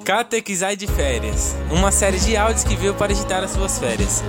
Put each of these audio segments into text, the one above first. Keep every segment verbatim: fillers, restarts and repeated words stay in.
Catequizai de Férias, uma série de áudios que veio para agitar as suas férias.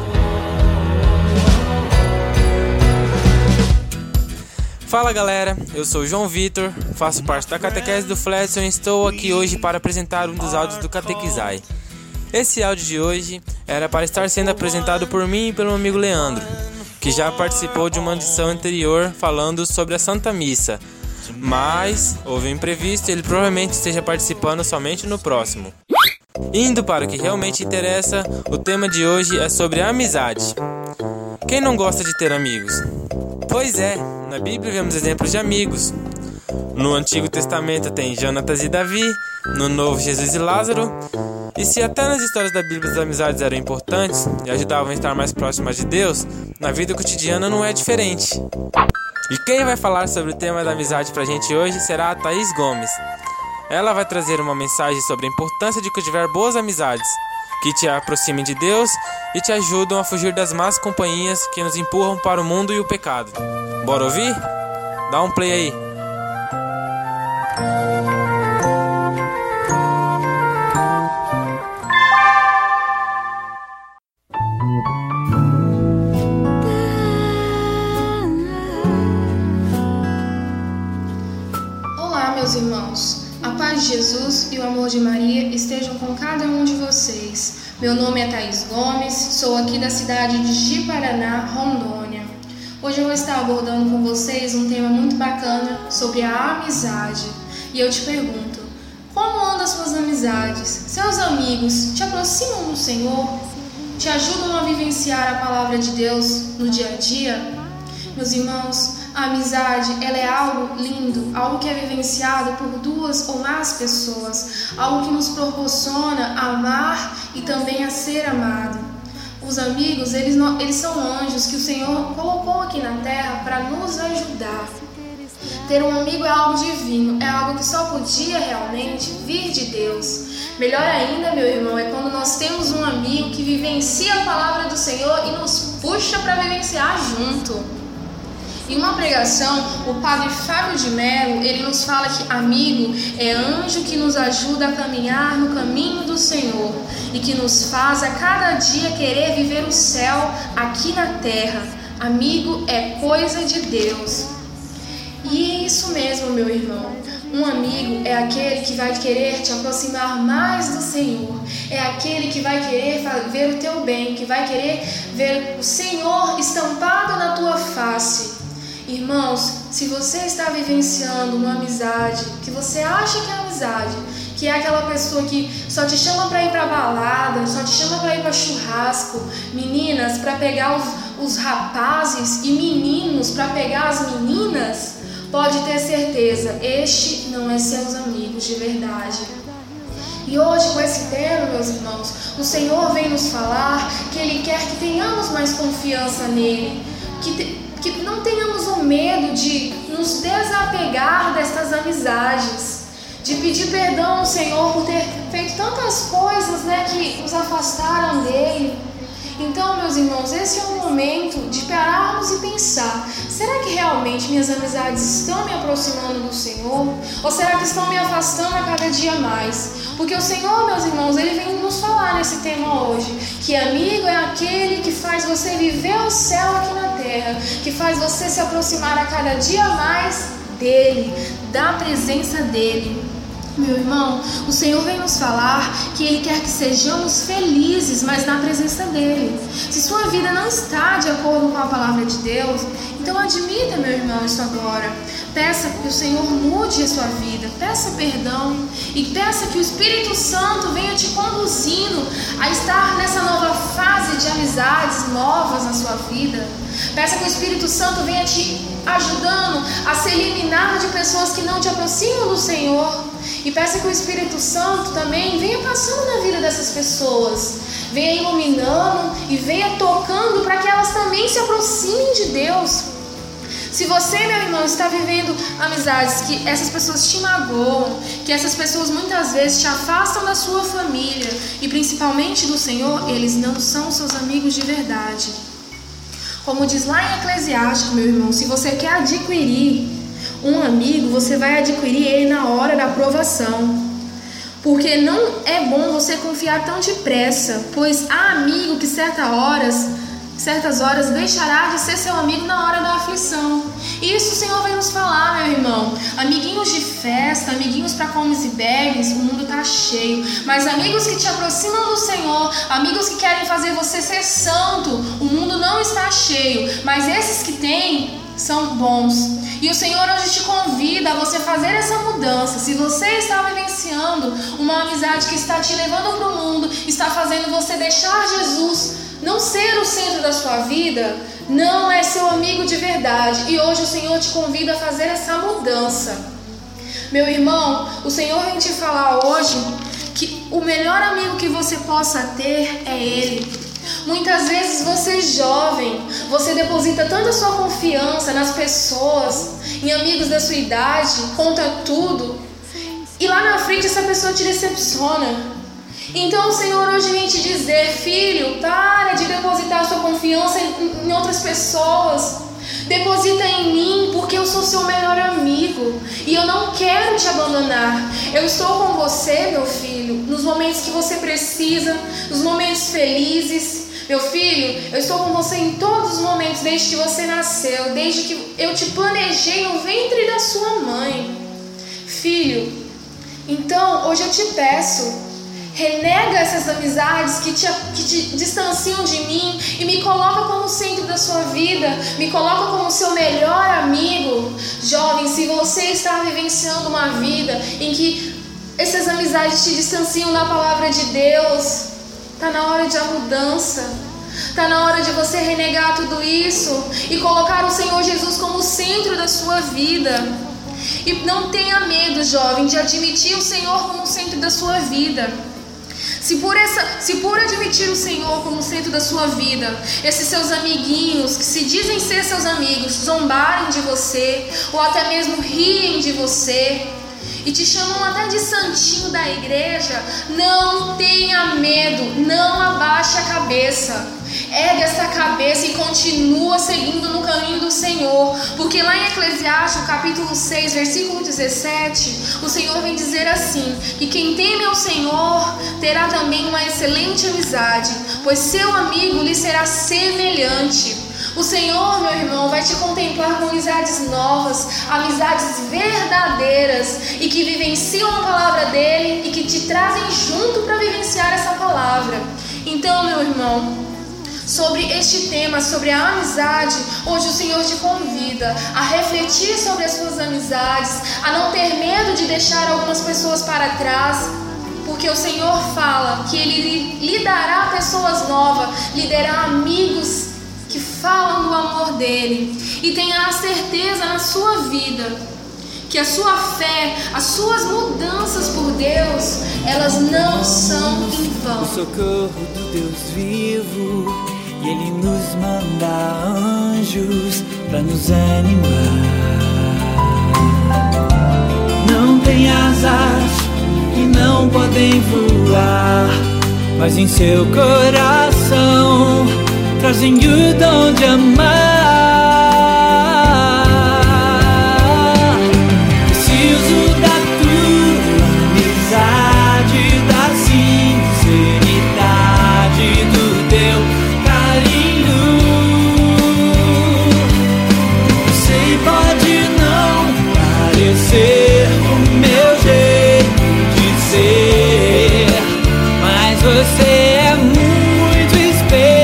Fala galera, eu sou o João Vitor, faço parte da Catequese do Fletson e estou aqui hoje para apresentar um dos áudios do Catequizai. Esse áudio de hoje era para estar sendo apresentado por mim e pelo meu amigo Leandro, que já participou de uma edição anterior falando sobre a Santa Missa, mas houve um imprevisto e ele provavelmente esteja participando somente no próximo. Indo para o que realmente interessa, o tema de hoje é sobre a amizade. Quem não gosta de ter amigos? Pois é, na Bíblia vemos exemplos de amigos. No Antigo Testamento tem Jonatas e Davi, no Novo Jesus e Lázaro. E se até nas histórias da Bíblia as amizades eram importantes e ajudavam a estar mais próximas de Deus, na vida cotidiana não é diferente. E quem vai falar sobre o tema da amizade pra gente hoje será a Thaís Gomes. Ela vai trazer uma mensagem sobre a importância de cultivar boas amizades, que te aproximem de Deus e te ajudam a fugir das más companhias que nos empurram para o mundo e o pecado. Bora ouvir? Dá um play aí. Olá, meus irmãos. A paz de Jesus e o amor de Maria estejam com cada um de vocês. Meu nome é Thaís Gomes, sou aqui da cidade de Ji-Paraná, Rondônia. Hoje eu vou estar abordando com vocês um tema muito bacana sobre a amizade. E eu te pergunto, como andam as suas amizades? Seus amigos te aproximam do Senhor? Te ajudam a vivenciar a palavra de Deus no dia a dia? Meus irmãos, a amizade, ela é algo lindo, algo que é vivenciado por duas ou mais pessoas, algo que nos proporciona amar e também a ser amado. Os amigos, eles, não, eles são anjos que o Senhor colocou aqui na terra para nos ajudar. Ter um amigo é algo divino, é algo que só podia realmente vir de Deus. Melhor ainda, meu irmão, é quando nós temos um amigo que vivencia a palavra do Senhor e nos puxa para vivenciar junto. Em uma pregação, o padre Fábio de Mello, ele nos fala que amigo é anjo que nos ajuda a caminhar no caminho do Senhor e que nos faz a cada dia querer viver o céu aqui na terra. Amigo é coisa de Deus. E é isso mesmo, meu irmão. Um amigo é aquele que vai querer te aproximar mais do Senhor. É aquele que vai querer ver o teu bem, que vai querer ver o Senhor estampado na tua face. Irmãos, se você está vivenciando uma amizade, que você acha que é amizade, que é aquela pessoa que só te chama para ir para balada, só te chama para ir para churrasco, meninas para pegar os, os rapazes e meninos para pegar as meninas, pode ter certeza, este não é seus amigos de verdade. E hoje, com esse tema, meus irmãos, o Senhor vem nos falar que Ele quer que tenhamos mais confiança nele, que te, que não tenhamos o medo de nos desapegar destas amizades, de pedir perdão ao Senhor por ter feito tantas coisas, né, que nos afastaram dele. Então, meus irmãos, esse é o momento de pararmos e pensar, será que realmente minhas amizades estão me aproximando do Senhor? Ou será que estão me afastando a cada dia mais? Porque o Senhor, meus irmãos, Ele vem nos falar nesse tema hoje, que amigo é aquele que faz você viver o céu aqui na terra, que faz você se aproximar a cada dia mais dEle, da presença dEle. Meu irmão, o Senhor vem nos falar que Ele quer que sejamos felizes, mas na presença dEle. Se sua vida não está de acordo com a palavra de Deus, então admita, meu irmão, isso agora. Peça que o Senhor mude a sua vida, peça perdão e peça que o Espírito Santo venha te conduzindo a estar nessa nova fase de amizades novas na sua vida. Peça que o Espírito Santo venha te ajudando a se eliminar de pessoas que não te aproximam do Senhor. E peça que o Espírito Santo também venha passando na vida dessas pessoas, venha iluminando e venha tocando para que elas também se aproximem de Deus. Se você, meu irmão, está vivendo amizades que essas pessoas te magoam, que essas pessoas muitas vezes te afastam da sua família e principalmente do Senhor, eles não são seus amigos de verdade. Como diz lá em Eclesiástico, meu irmão, se você quer adquirir um amigo, você vai adquirir ele na hora da provação. Porque não é bom você confiar tão depressa, pois há amigo que certas horas, certas horas deixará de ser seu amigo na hora da aflição. E isso o Senhor vem nos falar, meu irmão. Amiguinhos de festa, amiguinhos para comes e bebes, o mundo tá cheio. Mas amigos que te aproximam do Senhor, amigos que querem fazer você ser santo, o mundo não está cheio. Mas esses que tem são bons. E o Senhor hoje te convida a você fazer essa mudança. Se você está vivenciando uma amizade que está te levando para o mundo, está fazendo você deixar Jesus não ser o centro da sua vida, não é seu amigo de verdade. E hoje o Senhor te convida a fazer essa mudança. Meu irmão, o Senhor vem te falar hoje que o melhor amigo que você possa ter é Ele. Muitas vezes você jovem, você deposita tanta sua confiança nas pessoas, em amigos da sua idade, conta tudo, e lá na frente essa pessoa te decepciona. Então o Senhor hoje vem te dizer: filho, para de depositar sua confiança em, em outras pessoas. Deposita em mim, porque eu sou seu melhor amigo e eu não quero te abandonar. Eu estou com você, meu filho, nos momentos que você precisa, nos momentos felizes. Meu filho, eu estou com você em todos os momentos desde que você nasceu, desde que eu te planejei no ventre da sua mãe. Filho, então hoje eu te peço, renega essas amizades que te, que te distanciam de mim e me coloca como centro da sua vida, me coloca como seu melhor amigo. Jovem, se você está vivenciando uma vida em que essas amizades te distanciam da palavra de Deus, está na hora de a mudança. Está na hora de você renegar tudo isso e colocar o Senhor Jesus como centro da sua vida. E não tenha medo, jovem, de admitir o Senhor como centro da sua vida. Se por, essa, se por admitir o Senhor como centro da sua vida, esses seus amiguinhos, que se dizem ser seus amigos, zombarem de você, ou até mesmo riem de você, e te chamam até de santinho da igreja, não tenha medo, não abaixe a cabeça. Ergue essa cabeça e continua seguindo no caminho do Senhor. Porque lá em Eclesiastes, capítulo seis, versículo dezessete, o Senhor vem dizer assim: que quem teme ao Senhor terá também uma excelente amizade, pois seu amigo lhe será semelhante. O Senhor, meu irmão, vai te contemplar com amizades novas, amizades verdadeiras e que vivenciam a palavra dele e que te trazem junto para vivenciar essa palavra. Então, meu irmão, sobre este tema, sobre a amizade, hoje o Senhor te convida a refletir sobre as suas amizades, a não ter medo de deixar algumas pessoas para trás, porque o Senhor fala que Ele lhe dará pessoas novas, lhe dará amigos que falam do amor dele. E tenha a certeza na sua vida que a sua fé, as suas mudanças por Deus, elas não são em vão. O socorro do Deus vivo, e Ele nos manda anjos para nos animar. Não tem asas e não podem voar, mas em seu coração trazem o dom de amar. Preciso da tua amizade, da sinceridade do teu carinho. Sei, pode não parecer o meu jeito de ser, mas você é muito especial.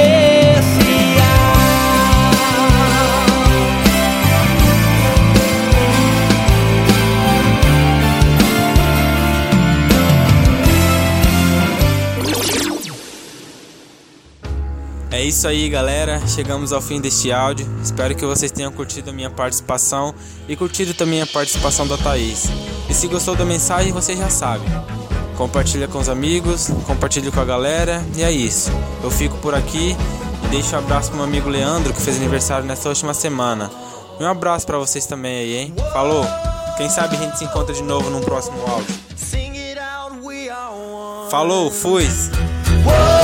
É isso aí, galera, chegamos ao fim deste áudio. Espero que vocês tenham curtido a minha participação e curtido também a participação da Thaís. E se gostou da mensagem, você já sabe, compartilha com os amigos, compartilha com a galera. E é isso, eu fico por aqui e deixo um abraço pro meu amigo Leandro, que fez aniversário nessa última semana. E um abraço pra vocês também aí, hein? Falou! Quem sabe a gente se encontra de novo num próximo áudio. Falou, fui!